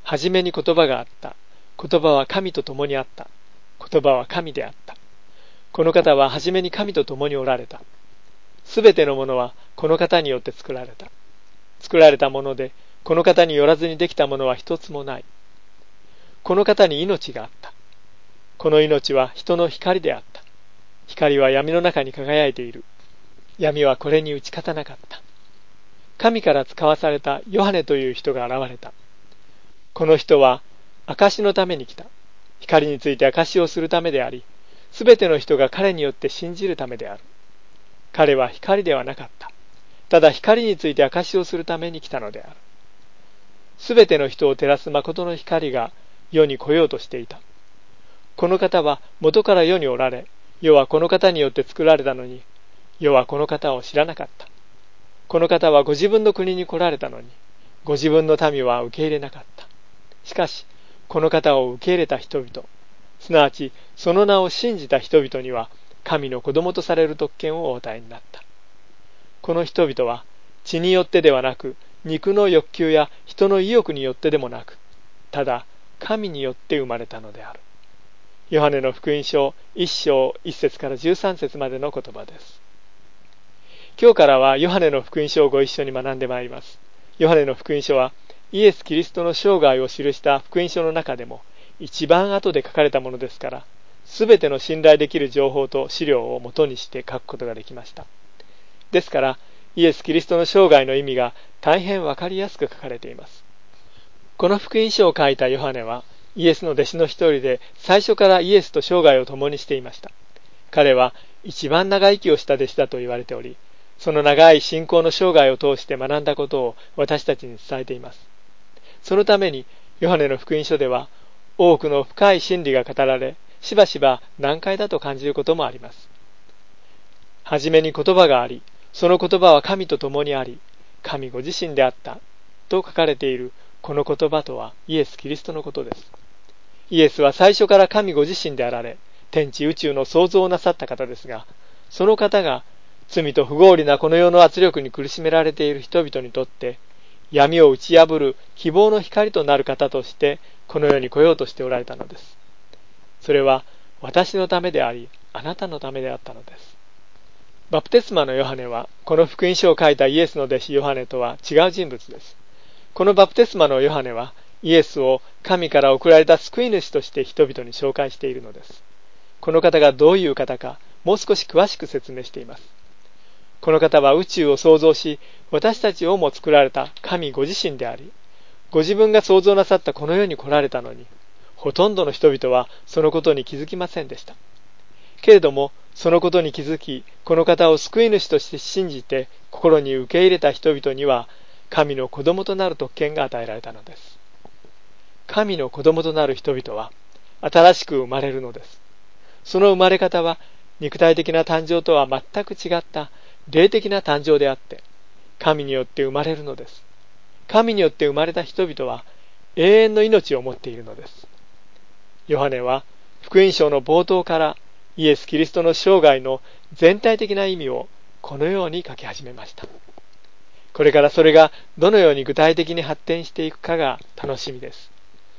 はじめに言葉があった。言葉は神と共にあった。言葉は神であった。この方ははじめに神と共におられた。すべてのものはこの方によって作られた。作られたもので、この方によらずにできたものは一つもない。この方に命があった。この命は人の光であった。光は闇の中に輝いている。闇はこれに打ち勝たなかった。神から使わされたヨハネという人が現れた。この人は証のために来た。光について証しをするためであり、すべての人が彼によって信じるためである。彼は光ではなかった。ただ光について証しをするために来たのである。すべての人を照らす誠の光が世に来ようとしていた。この方は元から世におられ、世はこの方によって作られたのに、世はこの方を知らなかった。この方はご自分の国に来られたのに、ご自分の民は受け入れなかった。しかし、この方を受け入れた人々、すなわちその名を信じた人々には、神の子供とされる特権をお与えになった。この人々は、血によってではなく、肉の欲求や人の意欲によってでもなく、ただ神によって生まれたのである。ヨハネの福音書1章1節から13節までの言葉です。今日からはヨハネの福音書をご一緒に学んでまいります。ヨハネの福音書はイエス・キリストの生涯を記した福音書の中でも一番後で書かれたものですから、すべての信頼できる情報と資料を元にして書くことができました。ですから、イエス・キリストの生涯の意味が大変わかりやすく書かれています。この福音書を書いたヨハネは、イエスの弟子の一人で最初からイエスと生涯を共にしていました。彼は一番長生きをした弟子だと言われており、その長い信仰の生涯を通して学んだことを私たちに伝えています。そのためにヨハネの福音書では多くの深い真理が語られ、しばしば難解だと感じることもあります。はじめに言葉があり、その言葉は神と共にあり、神ご自身であったと書かれているこの言葉とはイエス・キリストのことです。イエスは最初から神ご自身であられ、天地宇宙の創造をなさった方ですが、その方が罪と不合理なこの世の圧力に苦しめられている人々にとって、闇を打ち破る希望の光となる方として、この世に来ようとしておられたのです。それは私のためであり、あなたのためであったのです。バプテスマのヨハネは、この福音書を書いたイエスの弟子ヨハネとは違う人物です。このバプテスマのヨハネは、イエスを神から送られた救い主として人々に紹介しているのです。この方がどういう方か、もう少し詳しく説明しています。この方は宇宙を創造し、私たちをも作られた神ご自身であり、ご自分が創造なさったこの世に来られたのに、ほとんどの人々はそのことに気づきませんでした。けれども、そのことに気づき、この方を救い主として信じて心に受け入れた人々には、神の子供となる特権が与えられたのです。神の子供となる人々は、新しく生まれるのです。その生まれ方は、肉体的な誕生とは全く違った霊的な誕生であって、神によって生まれるのです。神によって生まれた人々は、永遠の命を持っているのです。ヨハネは、福音書の冒頭から、イエス・キリストの生涯の全体的な意味をこのように書き始めました。これからそれがどのように具体的に発展していくかが楽しみです。